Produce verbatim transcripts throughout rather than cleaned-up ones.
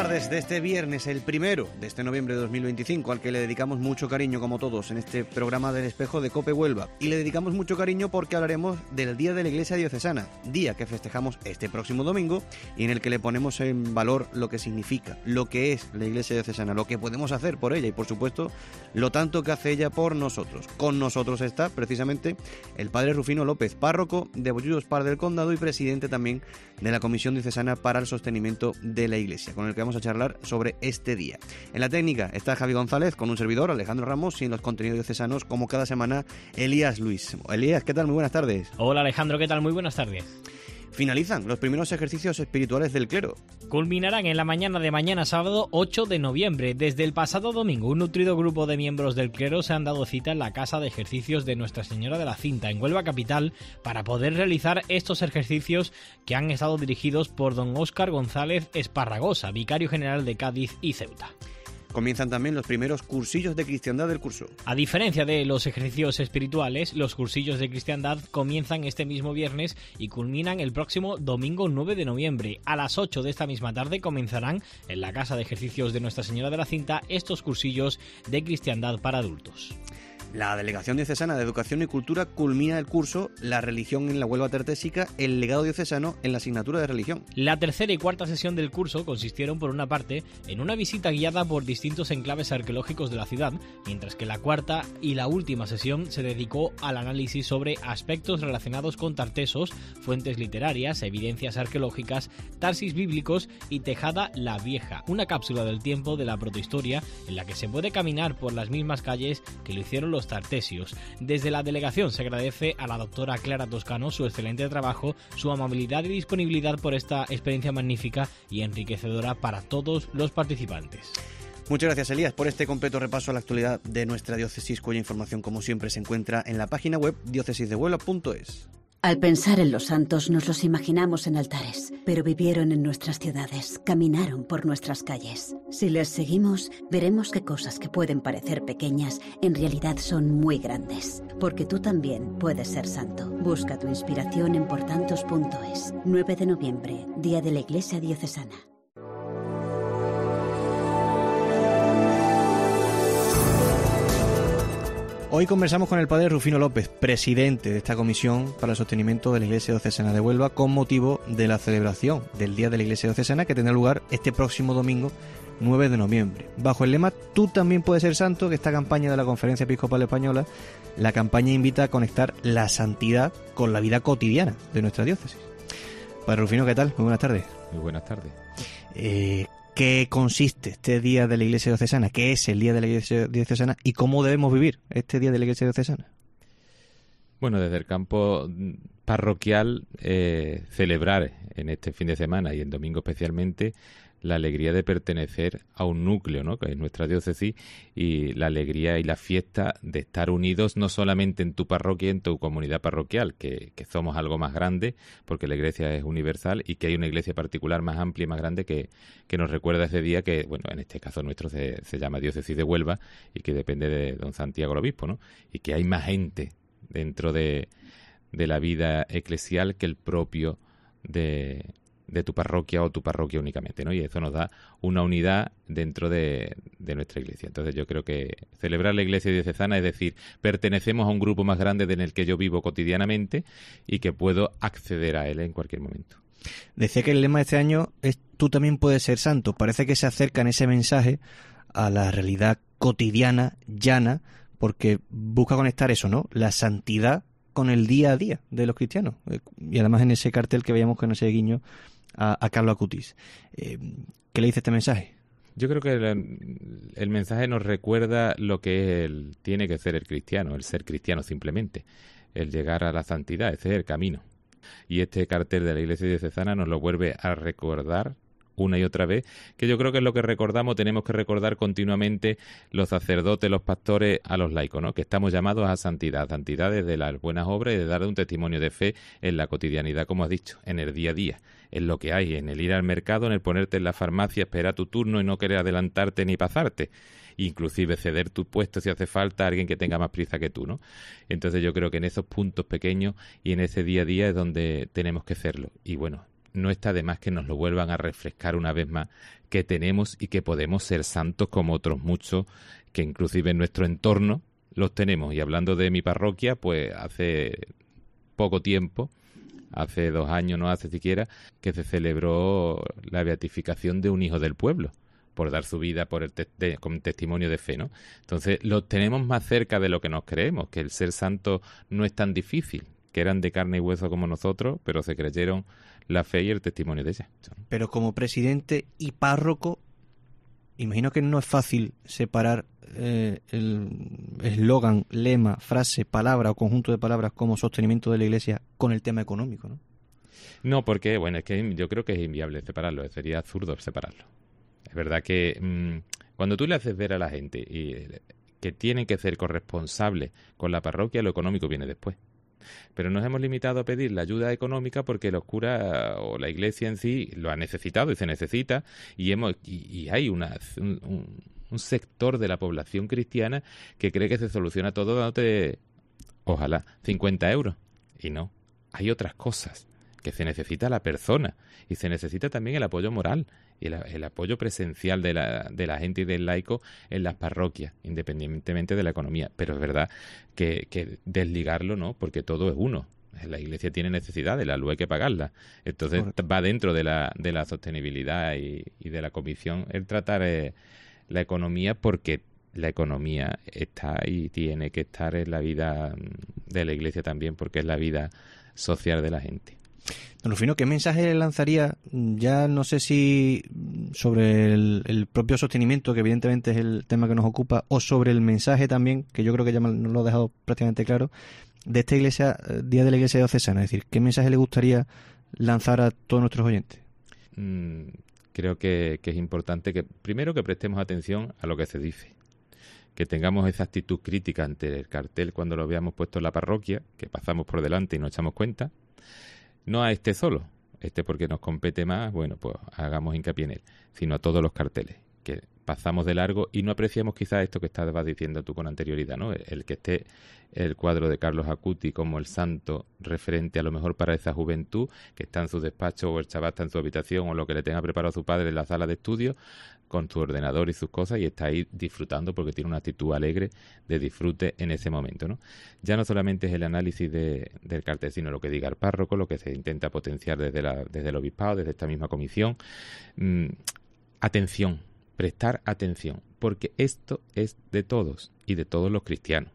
tardes de este viernes, el primero de este noviembre de dos mil veinticinco, al que le dedicamos mucho cariño, como todos, en este programa del Espejo de COPE Huelva. Y le dedicamos mucho cariño porque hablaremos del Día de la Iglesia Diocesana, día que festejamos este próximo domingo y en el que le ponemos en valor lo que significa, lo que es la Iglesia Diocesana, lo que podemos hacer por ella y, por supuesto, lo tanto que hace ella por nosotros. Con nosotros está, precisamente, el Padre Rufino López, párroco de Bollullos Par del Condado y presidente también de la Comisión Diocesana para el Sostenimiento de la Iglesia, con el que vamos a charlar sobre este día. En la técnica está Javi González, con un servidor, Alejandro Ramos, y en los contenidos diocesanos, como cada semana, Elías Luis. Elías, ¿qué tal? Muy buenas tardes. Hola Alejandro, ¿qué tal? Muy buenas tardes. Finalizan los primeros ejercicios espirituales del clero. Culminarán en la mañana de mañana sábado ocho de noviembre. Desde el pasado domingo, un nutrido grupo de miembros del clero se han dado cita en la Casa de Ejercicios de Nuestra Señora de la Cinta, en Huelva capital, para poder realizar estos ejercicios que han estado dirigidos por don Óscar González Esparragosa, vicario general de Cádiz y Ceuta. Comienzan también los primeros cursillos de cristiandad del curso. A diferencia de los ejercicios espirituales, los cursillos de cristiandad comienzan este mismo viernes y culminan el próximo domingo nueve de noviembre. A las ocho de esta misma tarde comenzarán en la Casa de Ejercicios de Nuestra Señora de la Cinta estos cursillos de cristiandad para adultos. La Delegación Diocesana de Educación y Cultura culmina el curso La religión en la Huelva Tartésica, el legado diocesano en la asignatura de religión. La tercera y cuarta sesión del curso consistieron, por una parte, en una visita guiada por distintos enclaves arqueológicos de la ciudad, mientras que la cuarta y la última sesión se dedicó al análisis sobre aspectos relacionados con Tartesos, fuentes literarias, evidencias arqueológicas, tarsis bíblicos y Tejada la Vieja, una cápsula del tiempo de la protohistoria en la que se puede caminar por las mismas calles que lo hicieron los tartesios. Desde la delegación se agradece a la doctora Clara Toscano su excelente trabajo, su amabilidad y disponibilidad por esta experiencia magnífica y enriquecedora para todos los participantes. Muchas gracias, Elías, por este completo repaso a la actualidad de nuestra diócesis, cuya información, como siempre, se encuentra en la página web diócesis de huelva punto es. Al pensar en los santos nos los imaginamos en altares, pero vivieron en nuestras ciudades, caminaron por nuestras calles. Si les seguimos, veremos que cosas que pueden parecer pequeñas en realidad son muy grandes, porque tú también puedes ser santo. Busca tu inspiración en portantos punto es. nueve de noviembre, Día de la Iglesia Diocesana. Hoy conversamos con el Padre Rufino López, presidente de esta Comisión para el Sostenimiento de la Iglesia Diocesana de Huelva, con motivo de la celebración del Día de la Iglesia Diocesana, que tendrá lugar este próximo domingo nueve de noviembre. Bajo el lema Tú también puedes ser santo, que esta campaña de la Conferencia Episcopal Española, la campaña invita a conectar la santidad con la vida cotidiana de nuestra diócesis. Padre Rufino, ¿qué tal? Muy buenas tardes. Muy buenas tardes. Eh... ¿Qué consiste este Día de la Iglesia Diocesana? ¿Qué es el Día de la Iglesia Diocesana? ¿Y cómo debemos vivir este Día de la Iglesia Diocesana? Bueno, desde el campo parroquial, eh, celebrar en este fin de semana y en domingo especialmente la alegría de pertenecer a un núcleo, ¿no?, que es nuestra diócesis, y la alegría y la fiesta de estar unidos no solamente en tu parroquia, en tu comunidad parroquial, que, que somos algo más grande, porque la iglesia es universal, y que hay una iglesia particular más amplia y más grande que, que nos recuerda ese día que, bueno, en este caso nuestro se, se llama Diócesis de Huelva, y que depende de don Santiago el Obispo, ¿no?, y que hay más gente dentro de, de la vida eclesial que el propio de... de tu parroquia o tu parroquia únicamente, ¿no? Y eso nos da una unidad dentro de, de nuestra iglesia. Entonces yo creo que celebrar la iglesia diocesana es decir, pertenecemos a un grupo más grande en el que yo vivo cotidianamente y que puedo acceder a él en cualquier momento. Decía que el lema de este año es Tú también puedes ser santo. Parece que se acerca en ese mensaje a la realidad cotidiana, llana, porque busca conectar eso, ¿no? La santidad con el día a día de los cristianos. Y además en ese cartel que veíamos con ese guiño a, a Carlos Acutis. Eh, ¿Qué le dice este mensaje? Yo creo que el, el mensaje nos recuerda lo que el, tiene que ser el cristiano, el ser cristiano simplemente, el llegar a la santidad, ese es el camino. Y este cartel de la Iglesia Diocesana nos lo vuelve a recordar una y otra vez, que yo creo que es lo que recordamos, tenemos que recordar continuamente los sacerdotes, los pastores, a los laicos, ¿no? Que estamos llamados a santidad, santidad desde las buenas obras y de dar un testimonio de fe en la cotidianidad, como has dicho, en el día a día, en lo que hay, en el ir al mercado, en el ponerte en la farmacia, esperar tu turno y no querer adelantarte ni pasarte, inclusive ceder tu puesto si hace falta a alguien que tenga más prisa que tú, ¿no? Entonces yo creo que en esos puntos pequeños y en ese día a día es donde tenemos que hacerlo. Y bueno, no está de más que nos lo vuelvan a refrescar una vez más, que tenemos y que podemos ser santos como otros muchos, que inclusive en nuestro entorno los tenemos. Y hablando de mi parroquia, pues hace poco tiempo, hace dos años, no hace siquiera, que se celebró la beatificación de un hijo del pueblo, por dar su vida por el te- de, como testimonio de fe, ¿no? Entonces, los tenemos más cerca de lo que nos creemos, que el ser santo no es tan difícil, que eran de carne y hueso como nosotros, pero se creyeron la fe y el testimonio de ella. Pero como presidente y párroco, imagino que no es fácil separar eh, el eslogan, lema, frase, palabra o conjunto de palabras como sostenimiento de la Iglesia con el tema económico, ¿no? No, porque, bueno, es que yo creo que es inviable separarlo, sería absurdo separarlo. Es verdad que mmm, cuando tú le haces ver a la gente y, que tienen que ser corresponsables con la parroquia, lo económico viene después. Pero nos hemos limitado a pedir la ayuda económica porque los curas o la Iglesia en sí lo ha necesitado y se necesita, y hemos y, y hay una, un, un sector de la población cristiana que cree que se soluciona todo dándote, ojalá, cincuenta euros. Y no, hay otras cosas, que se necesita la persona y se necesita también el apoyo moral y el, el apoyo presencial de la, de la gente y del laico en las parroquias, independientemente de la economía. Pero es verdad que, que desligarlo no, porque todo es uno. La Iglesia tiene necesidades, la luz hay que pagarla. Entonces Correcto. va dentro de la, de la sostenibilidad y, y de la comisión el tratar eh, la economía, porque la economía está y tiene que estar en la vida de la Iglesia también, porque es la vida social de la gente. Don Rufino, ¿qué mensaje le lanzaría, ya no sé si sobre el, el propio sostenimiento, que evidentemente es el tema que nos ocupa, o sobre el mensaje también, que yo creo que ya nos lo ha dejado prácticamente claro, de esta iglesia, Día de la Iglesia Diocesana? Es decir, ¿qué mensaje le gustaría lanzar a todos nuestros oyentes? Mm, creo que, que es importante que, primero, que prestemos atención a lo que se dice, que tengamos esa actitud crítica ante el cartel cuando lo veamos puesto en la parroquia, que pasamos por delante y nos echamos cuenta. No a este solo, este porque nos compete más, bueno, pues hagamos hincapié en él, sino a todos los carteles, que pasamos de largo y no apreciamos quizás esto que estabas diciendo tú con anterioridad, ¿no? El, el que esté el cuadro de Carlos Acuti como el santo referente a lo mejor para esa juventud, que está en su despacho o el chaval está en su habitación o lo que le tenga preparado su padre en la sala de estudio, con su ordenador y sus cosas, y está ahí disfrutando porque tiene una actitud alegre de disfrute en ese momento, ¿no? Ya no solamente es el análisis de, del cartel, sino lo que diga el párroco, lo que se intenta potenciar desde, la, desde el obispado, desde esta misma comisión. Mm, atención, prestar atención, porque esto es de todos y de todos los cristianos.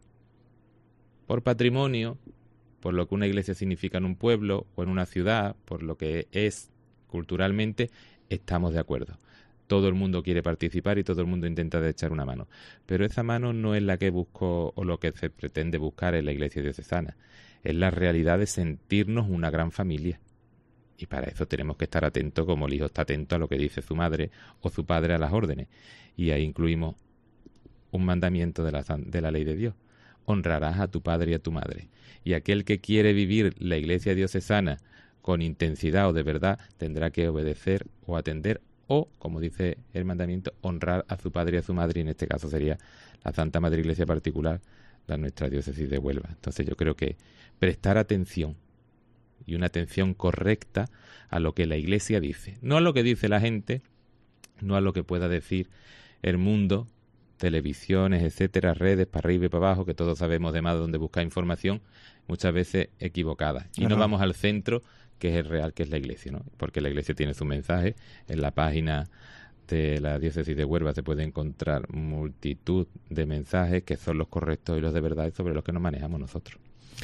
Por patrimonio, por lo que una iglesia significa en un pueblo o en una ciudad, por lo que es culturalmente, estamos de acuerdo. Todo el mundo quiere participar y todo el mundo intenta de echar una mano. Pero esa mano no es la que busco o lo que se pretende buscar en la Iglesia diocesana. Es la realidad de sentirnos una gran familia. Y para eso tenemos que estar atentos, como el hijo está atento a lo que dice su madre o su padre a las órdenes. Y ahí incluimos un mandamiento de la, de la ley de Dios. Honrarás a tu padre y a tu madre. Y aquel que quiere vivir la Iglesia diocesana con intensidad o de verdad tendrá que obedecer o atender o, como dice el mandamiento, honrar a su padre y a su madre, y en este caso sería la Santa Madre Iglesia particular, la nuestra diócesis de Huelva. Entonces yo creo que prestar atención, y una atención correcta a lo que la Iglesia dice, no a lo que dice la gente, no a lo que pueda decir el mundo, televisiones, etcétera, redes, para arriba y para abajo, que todos sabemos de más de dónde buscar información, muchas veces equivocada. Y Ajá. no vamos al centro, que es el real, que es la Iglesia, ¿no? Porque la Iglesia tiene su mensaje. En la página de la diócesis de Huelva se puede encontrar multitud de mensajes que son los correctos y los de verdad sobre los que nos manejamos nosotros.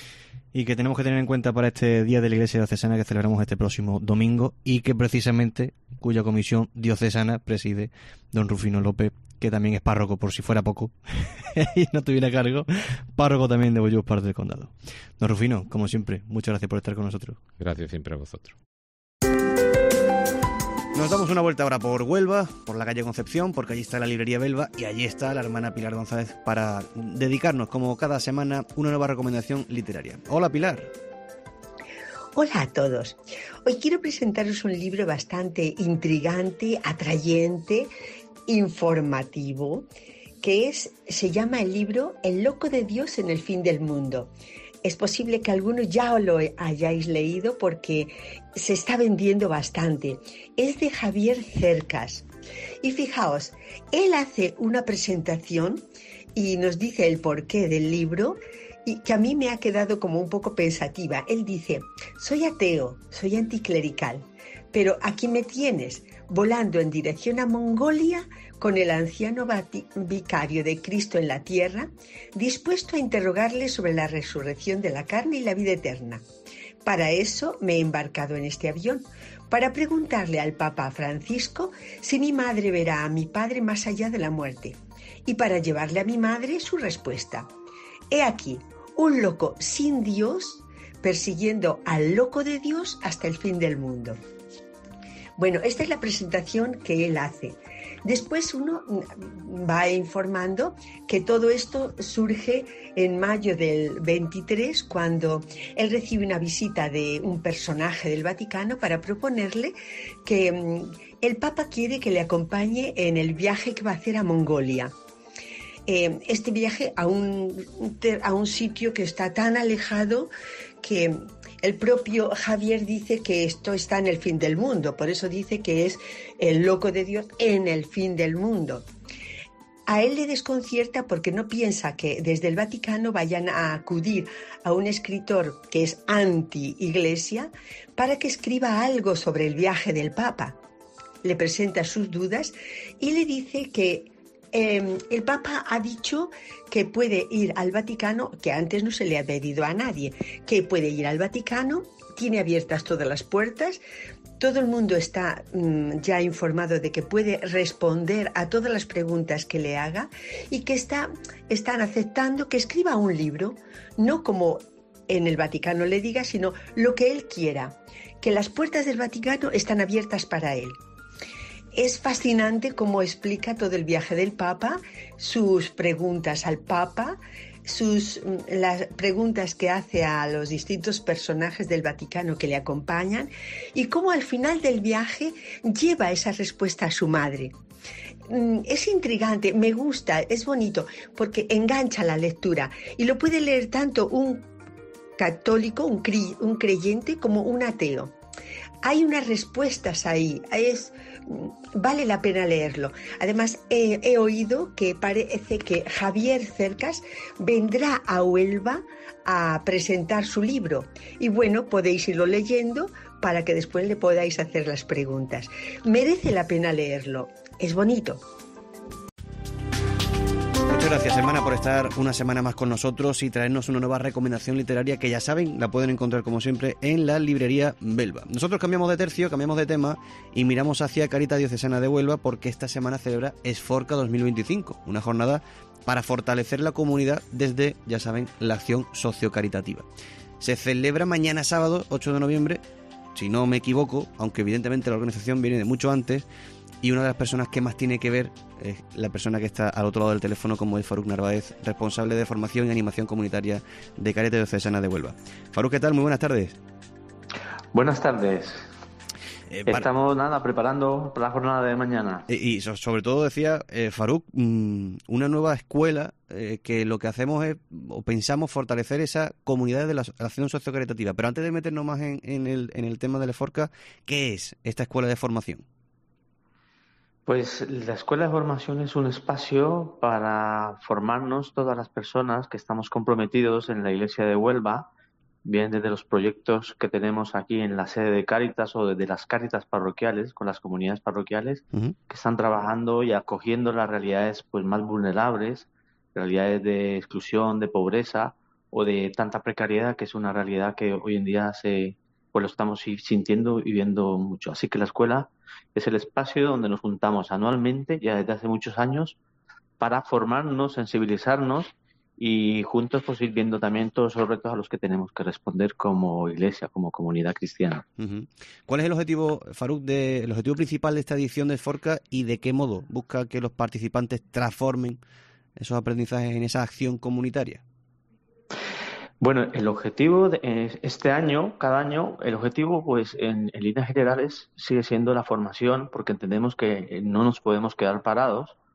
Y que tenemos que tener en cuenta para este Día de la Iglesia Diocesana que celebramos este próximo domingo, y que precisamente cuya comisión diocesana preside don Rufino López, que también es párroco, por si fuera poco, y no tuviera cargo, párroco también de Bollús, parte del condado. Don Rufino, como siempre, muchas gracias por estar con nosotros. Gracias siempre a vosotros. Nos damos una vuelta ahora por Huelva, por la calle Concepción, porque allí está la librería Belva y allí está la hermana Pilar González para dedicarnos, como cada semana, una nueva recomendación literaria. Hola, Pilar. Hola a todos. Hoy quiero presentaros un libro bastante intrigante, atrayente, informativo, que es, se llama el libro El loco de Dios en el fin del mundo, Es posible que algunos ya lo hayáis leído porque se está vendiendo bastante. Es de Javier Cercas. Y fijaos, él hace una presentación y nos dice el porqué del libro, y que a mí me ha quedado como un poco pensativa. Él dice: soy ateo, soy anticlerical, pero aquí me tienes, volando en dirección a Mongolia con el anciano vicario de Cristo en la tierra, dispuesto a interrogarle sobre la resurrección de la carne y la vida eterna. Para eso me he embarcado en este avión, para preguntarle al Papa Francisco si mi madre verá a mi padre más allá de la muerte, y para llevarle a mi madre su respuesta. He aquí, un loco sin Dios persiguiendo al loco de Dios hasta el fin del mundo. Bueno, esta es la presentación que él hace. Después uno va informando que todo esto surge en mayo del veintitrés, cuando él recibe una visita de un personaje del Vaticano para proponerle que el Papa quiere que le acompañe en el viaje que va a hacer a Mongolia. Eh, este viaje a un, a un sitio que está tan alejado que el propio Javier dice que esto está en el fin del mundo, por eso dice que es el loco de Dios en el fin del mundo. A él le desconcierta porque no piensa que desde el Vaticano vayan a acudir a un escritor que es anti-iglesia para que escriba algo sobre el viaje del Papa. Le presenta sus dudas y le dice que Eh, el Papa ha dicho que puede ir al Vaticano, que antes no se le ha pedido a nadie, que puede ir al Vaticano, tiene abiertas todas las puertas, todo el mundo está mmm, ya informado de que puede responder a todas las preguntas que le haga y que está, están aceptando que escriba un libro, no como en el Vaticano le diga, sino lo que él quiera, que las puertas del Vaticano están abiertas para él. Es fascinante cómo explica todo el viaje del Papa, sus preguntas al Papa, sus, las preguntas que hace a los distintos personajes del Vaticano que le acompañan y cómo al final del viaje lleva esa respuesta a su madre. Es intrigante, me gusta, es bonito porque engancha la lectura y lo puede leer tanto un católico, un, cre- un creyente como un ateo. Hay unas respuestas ahí, es, vale la pena leerlo. Además, he, he oído que parece que Javier Cercas vendrá a Huelva a presentar su libro. Y bueno, podéis irlo leyendo para que después le podáis hacer las preguntas. Merece la pena leerlo, es bonito. Muchas gracias, hermana, por estar una semana más con nosotros y traernos una nueva recomendación literaria que, ya saben, la pueden encontrar como siempre en la librería Belva. Nosotros cambiamos de tercio, cambiamos de tema y miramos hacia Caritas Diocesana de Huelva porque esta semana celebra Esforca dos mil veinticinco, una jornada para fortalecer la comunidad desde, ya saben, la acción sociocaritativa. Se celebra mañana sábado, ocho de noviembre, si no me equivoco, aunque evidentemente la organización viene de mucho antes. Y una de las personas que más tiene que ver es la persona que está al otro lado del teléfono, como es Faruk Narváez, responsable de formación y animación comunitaria de Caritas Diocesana de Huelva. Faruk, ¿qué tal? Muy buenas tardes. Buenas tardes. Eh, para... Estamos, nada, preparando para la jornada de mañana. Y, y sobre todo decía, eh, Faruk, mmm, una nueva escuela eh, que lo que hacemos es, o pensamos, fortalecer esa comunidad de la acción sociocaritativa. Pero antes de meternos más en, en, el, en el tema del Esforca, ¿qué es esta escuela de formación? Pues la Escuela de Formación es un espacio para formarnos todas las personas que estamos comprometidos en la Iglesia de Huelva, bien desde los proyectos que tenemos aquí en la sede de Cáritas o desde las Cáritas parroquiales, con las comunidades parroquiales, uh-huh. que están trabajando y acogiendo las realidades pues más vulnerables, realidades de exclusión, de pobreza o de tanta precariedad, que es una realidad que hoy en día se... pues lo estamos sintiendo y viendo mucho. Así que la escuela es el espacio donde nos juntamos anualmente, ya desde hace muchos años, para formarnos, sensibilizarnos y juntos pues ir viendo también todos los retos a los que tenemos que responder como iglesia, como comunidad cristiana. Uh-huh. ¿Cuál es el objetivo, Faruk, de, el objetivo principal de esta edición de Esforca y de qué modo busca que los participantes transformen esos aprendizajes en esa acción comunitaria? Bueno, el objetivo de este año, cada año, el objetivo, pues, en, en líneas generales, sigue siendo la formación, porque entendemos que no nos podemos quedar parados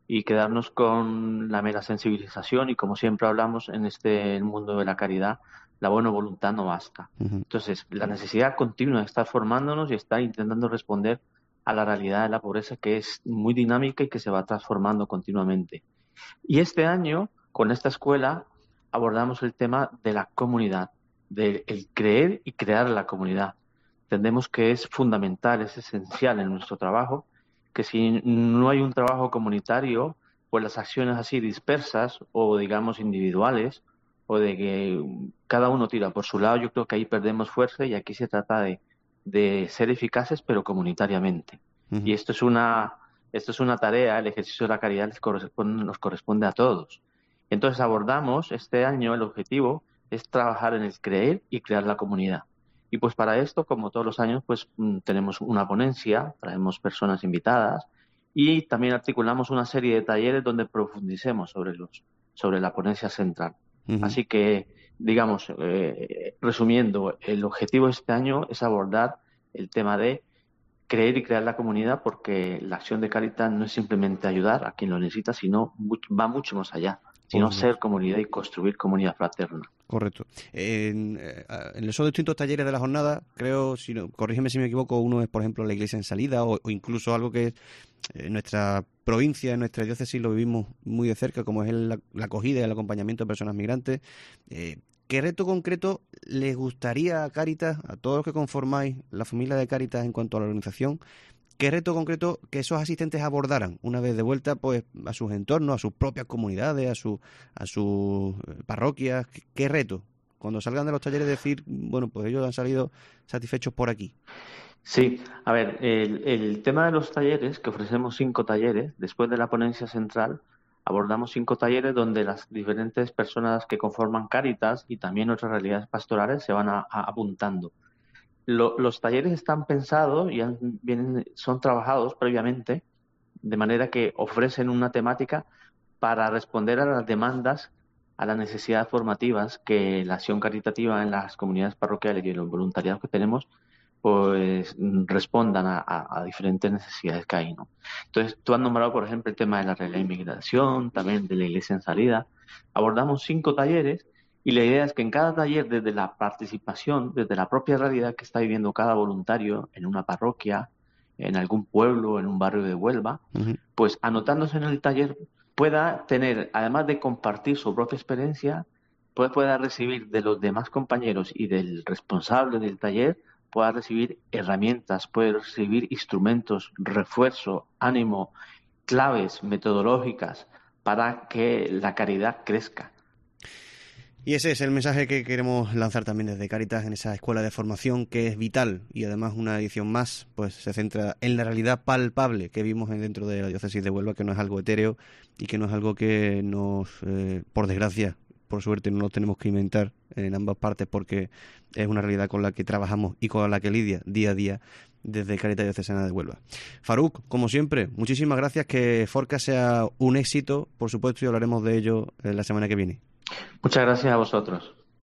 y quedarnos con la mera sensibilización y, como siempre hablamos en este mundo de la caridad, la buena voluntad no basta. Uh-huh. Entonces, la necesidad continua de estar formándonos y estar intentando responder a la realidad de la pobreza, que es muy dinámica y que se va transformando continuamente. Y este año, con esta escuela, abordamos el tema de la comunidad, del creer y crear la comunidad. Entendemos que es fundamental, es esencial en nuestro trabajo, que si no hay un trabajo comunitario, pues las acciones así dispersas o, digamos, individuales, o de que cada uno tira por su lado, yo creo que ahí perdemos fuerza, y aquí se trata de, de ser eficaces, pero comunitariamente. Uh-huh. Y esto es una esto es una tarea, el ejercicio de la caridad les corresponde, nos corresponde a todos. Entonces abordamos este año, el objetivo es trabajar en el creer y crear la comunidad. Y pues para esto, como todos los años, pues tenemos una ponencia, traemos personas invitadas y también articulamos una serie de talleres donde profundicemos sobre los sobre la ponencia central. Uh-huh. Así que, digamos, eh, resumiendo, el objetivo de este año es abordar el tema de creer y crear la comunidad, porque la acción de Cáritas no es simplemente ayudar a quien lo necesita, sino va mucho más allá, sino Correcto. Ser comunidad y construir comunidad fraterna. Correcto. En, en esos distintos talleres de la jornada, creo, si no, corrígeme si me equivoco, uno es, por ejemplo, la iglesia en salida, o, o incluso algo que en nuestra provincia, en nuestra diócesis, lo vivimos muy de cerca, como es el, la acogida y el acompañamiento de personas migrantes. Eh, ¿Qué reto concreto les gustaría a Cáritas, a todos los que conformáis la familia de Cáritas en cuanto a la organización, qué reto concreto que esos asistentes abordaran una vez de vuelta, pues, a sus entornos, a sus propias comunidades, a, su, a sus parroquias? ¿Qué, qué reto? Cuando salgan de los talleres, decir, bueno, pues ellos han salido satisfechos por aquí. Sí, a ver, el, el tema de los talleres, que ofrecemos cinco talleres, después de la ponencia central, abordamos cinco talleres donde las diferentes personas que conforman Cáritas y también otras realidades pastorales se van a, a apuntando. Lo, los talleres están pensados y han, vienen, son trabajados previamente, de manera que ofrecen una temática para responder a las demandas, a las necesidades formativas que la acción caritativa en las comunidades parroquiales y en los voluntariados que tenemos, pues respondan a, a, a diferentes necesidades que hay, ¿no? Entonces, tú has nombrado, por ejemplo, el tema de la realidad de inmigración, también de la iglesia en salida. Abordamos cinco talleres y la idea es que en cada taller, desde la participación, desde la propia realidad que está viviendo cada voluntario en una parroquia, en algún pueblo, en un barrio de Huelva, uh-huh. pues anotándose en el taller pueda tener, además de compartir su propia experiencia, pues pueda recibir de los demás compañeros y del responsable del taller, pueda recibir herramientas, puede recibir instrumentos, refuerzo, ánimo, claves metodológicas para que la caridad crezca. Y ese es el mensaje que queremos lanzar también desde Cáritas en esa escuela de formación, que es vital, y además una edición más pues se centra en la realidad palpable que vimos dentro de la diócesis de Huelva, que no es algo etéreo y que no es algo que nos, eh, por desgracia, por suerte, no nos tenemos que inventar en ambas partes, porque es una realidad con la que trabajamos y con la que lidia día a día desde Cáritas Diocesana de Huelva. Faruk, como siempre, muchísimas gracias, que Forca sea un éxito, por supuesto, y hablaremos de ello la semana que viene. Muchas gracias a vosotros.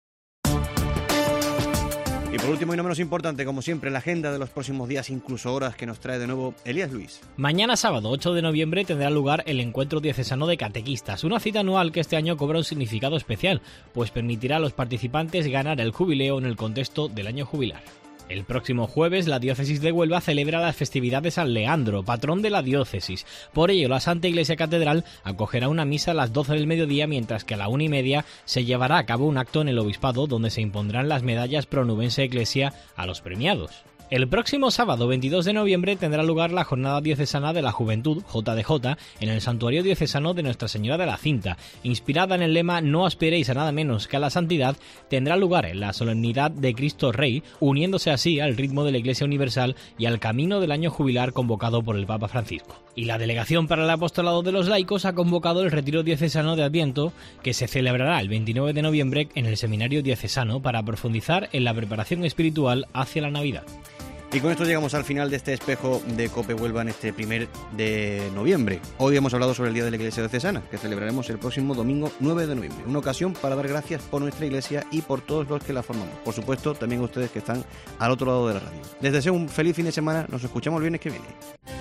Y por último y no menos importante, como siempre, la agenda de los próximos días, incluso horas, que nos trae de nuevo Elías Luis. Mañana sábado ocho de noviembre tendrá lugar el Encuentro Diocesano de Catequistas, una cita anual que este año cobra un significado especial, pues permitirá a los participantes ganar el jubileo en el contexto del año jubilar. El próximo jueves, la diócesis de Huelva celebra la festividad de San Leandro, patrón de la diócesis. Por ello, la Santa Iglesia Catedral acogerá una misa a las doce del mediodía, mientras que a la una y media se llevará a cabo un acto en el obispado donde se impondrán las medallas Pronubense Ecclesia a los premiados. El próximo sábado veintidós de noviembre tendrá lugar la Jornada Diocesana de la Juventud, J D J, en el Santuario Diocesano de Nuestra Señora de la Cinta. Inspirada en el lema "No aspiréis a nada menos que a la santidad", tendrá lugar en la solemnidad de Cristo Rey, uniéndose así al ritmo de la Iglesia Universal y al camino del año jubilar convocado por el Papa Francisco. Y la Delegación para el Apostolado de los Laicos ha convocado el Retiro Diocesano de Adviento, que se celebrará el veintinueve de noviembre en el Seminario Diocesano para profundizar en la preparación espiritual hacia la Navidad. Y con esto llegamos al final de este espejo de COPE Huelva en este primer de noviembre. Hoy hemos hablado sobre el Día de la Iglesia Diocesana, que celebraremos el próximo domingo nueve de noviembre. Una ocasión para dar gracias por nuestra Iglesia y por todos los que la formamos. Por supuesto, también a ustedes que están al otro lado de la radio. Les deseo un feliz fin de semana. Nos escuchamos el viernes que viene.